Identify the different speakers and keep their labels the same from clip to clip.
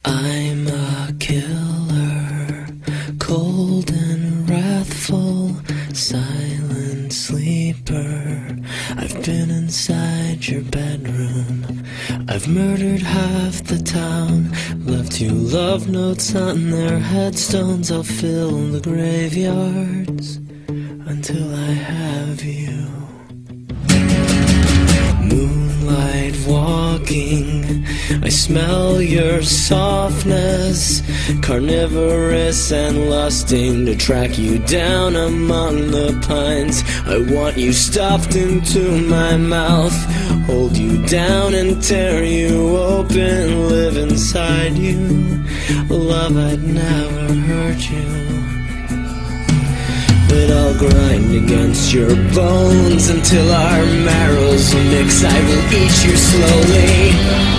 Speaker 1: I'm a killer, cold and wrathful, silent sleeper. I've been inside your bedroom. I've murdered half the town, left you love notes on their headstones. I'll fill the graveyards until I have you. Moonlight walking, I smell your softness, carnivorous and lusting to track you down among the pines. I want you stuffed into my mouth, hold you down and tear you open, live inside you. Love, I'd never hurt you, but I'll grind against your bones until our marrows mix. I will eat you slowly.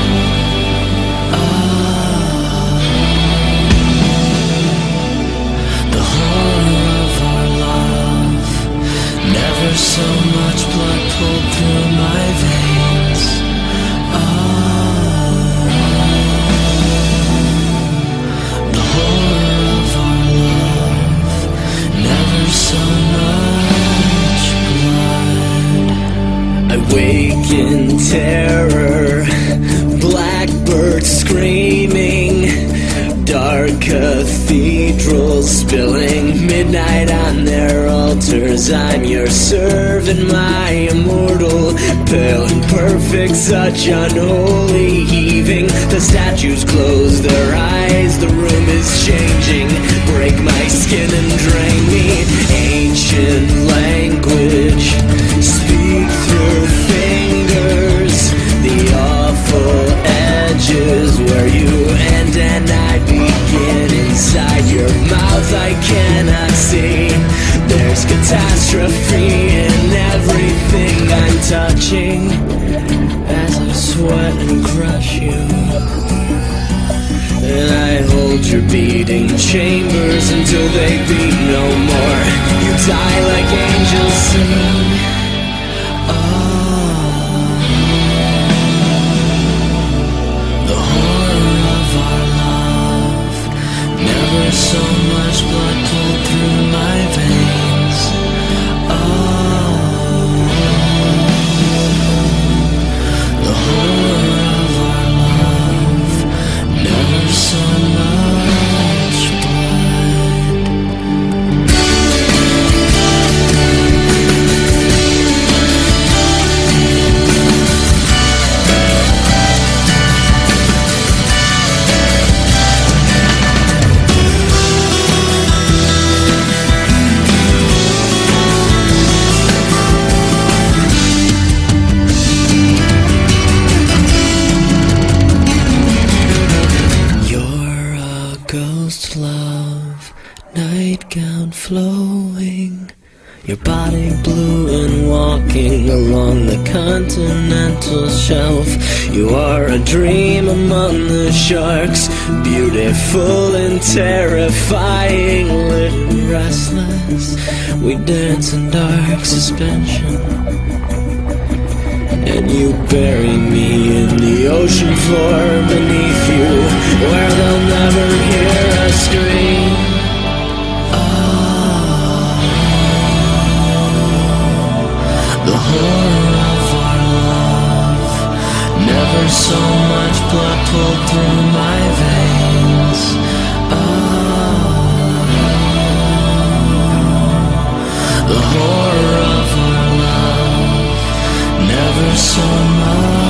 Speaker 1: The horror of our love. Never so much blood pulled through my veins. The horror of our love. Never so much blood. I wake in terror, blackbirds screaming, dark cathedrals spilling midnight on their altars. I'm your servant, my immortal, pale and perfect, such unholy heaving. The statues close their eyes, the room is changing. Break my skin and drain me. Ancient language, speak through fingers. The awful edges where you end and I begin. Inside your mouth I cannot see. There's catastrophe in everything I'm touching as I sweat and crush you. And I hold your beating chambers until they beat no more. You die like angels sing. The horror of our love. Never so much blood pulled through my veins. The horror of our love. Never so much blood. You're a ghost, love, nightgown flowing, your body blue and walking along the continental shelf. You are a dream among the sharks, beautiful and terrifying, lit and restless. We dance in dark suspension, and you bury me in the ocean floor beneath you, where they'll never hear us scream. The horror of our love. Never so much blood pulled through my veins. The horror of our love. Never so much